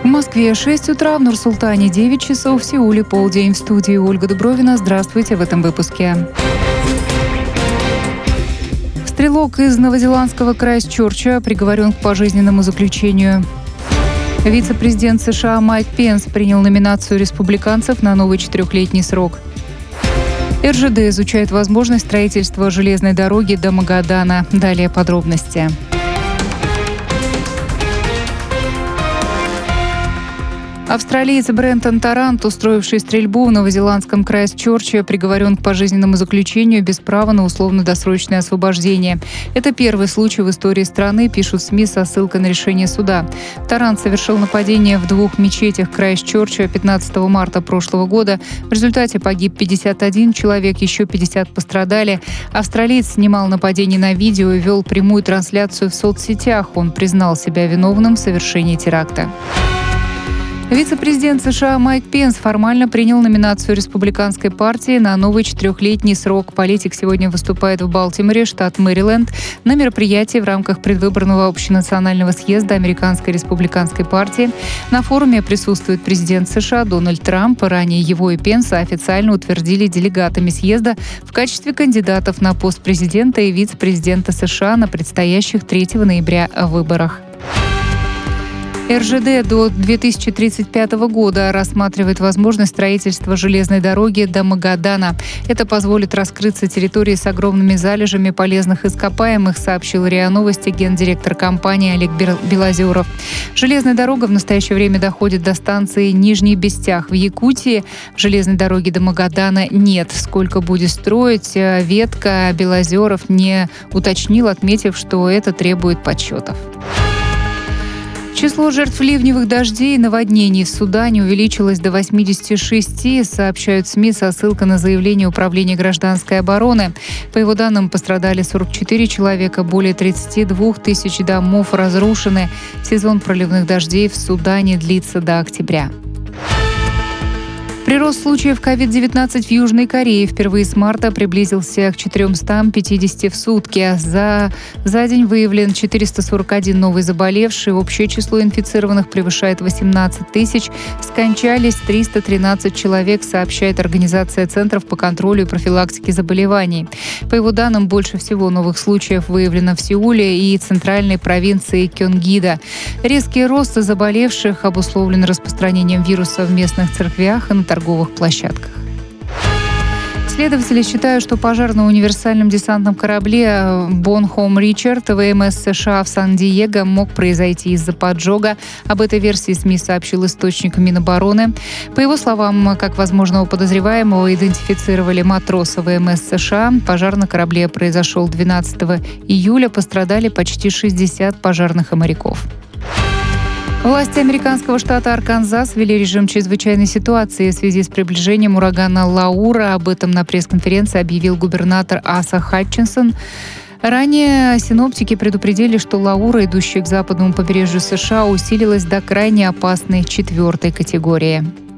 Москве 6 утра, в Нур-Султане 9 часов, в Сеуле полдень. В студии Ольга Дубровина. Здравствуйте в этом выпуске. Стрелок из новозеландского Крайстчерча приговорен к пожизненному заключению. Вице-президент США Майк Пенс принял номинацию республиканцев на новый 4-летний срок. РЖД изучает возможность строительства железной дороги до Магадана. Далее подробности. Австралиец Брентон Тарант, устроивший стрельбу в новозеландском Крайстчерче, приговорен к пожизненному заключению без права на условно-досрочное освобождение. Это первый случай в истории страны, пишут СМИ со ссылкой на решение суда. Тарант совершил нападение в 2 мечетях Крайстчерча 15 марта прошлого года. В результате погиб 51 человек, еще 50 пострадали. Австралиец снимал нападение на видео и вел прямую трансляцию в соцсетях. Он признал себя виновным в совершении теракта. Вице-президент США Майк Пенс формально принял номинацию республиканской партии на новый 4-летний срок. Политик сегодня выступает в Балтиморе, штат Мэриленд, на мероприятии в рамках предвыборного общенационального съезда Американской республиканской партии. На форуме присутствует президент США Дональд Трамп. Ранее его и Пенса официально утвердили делегатами съезда в качестве кандидатов на пост президента и вице-президента США на предстоящих 3 ноября выборах. РЖД до 2035 года рассматривает возможность строительства железной дороги до Магадана. Это позволит раскрыться территории с огромными залежами полезных ископаемых, сообщил РИА Новости гендиректор компании Олег Белозеров. Железная дорога в настоящее время доходит до станции Нижний Бестях в Якутии. Железной дороги до Магадана нет. Сколько будет строить, ветка Белозеров не уточнил, отметив, что это требует подсчетов. Число жертв ливневых дождей и наводнений в Судане увеличилось до 86, сообщают СМИ со ссылкой на заявление Управления гражданской обороны. По его данным, пострадали 44 человека, более 32 тысяч домов разрушены. Сезон проливных дождей в Судане длится до октября. Прирост случаев COVID-19 в Южной Корее впервые с марта приблизился к 450 в сутки. За день выявлен 441 новый заболевший. Общее число инфицированных превышает 18 тысяч. Скончались 313 человек, сообщает Организация центров по контролю и профилактике заболеваний. По его данным, больше всего новых случаев выявлено в Сеуле и центральной провинции Кёнгида. Резкий рост заболевших обусловлен распространением вируса в местных церквях и на торговых площадках. Следователи считают, что пожар на универсальном десантном корабле «Бонхом Ричард» ВМС США в Сан-Диего мог произойти из-за поджога. Об этой версии СМИ сообщил источник Минобороны. По его словам, как возможного подозреваемого идентифицировали матроса ВМС США. Пожар на корабле произошел 12 июля. Пострадали почти 60 пожарных и моряков. Власти американского штата Арканзас ввели режим чрезвычайной ситуации в связи с приближением урагана Лаура. Об этом на пресс-конференции объявил губернатор Аса Хатчинсон. Ранее синоптики предупредили, что Лаура, идущая к западному побережью США, усилилась до крайне опасной 4-й категории.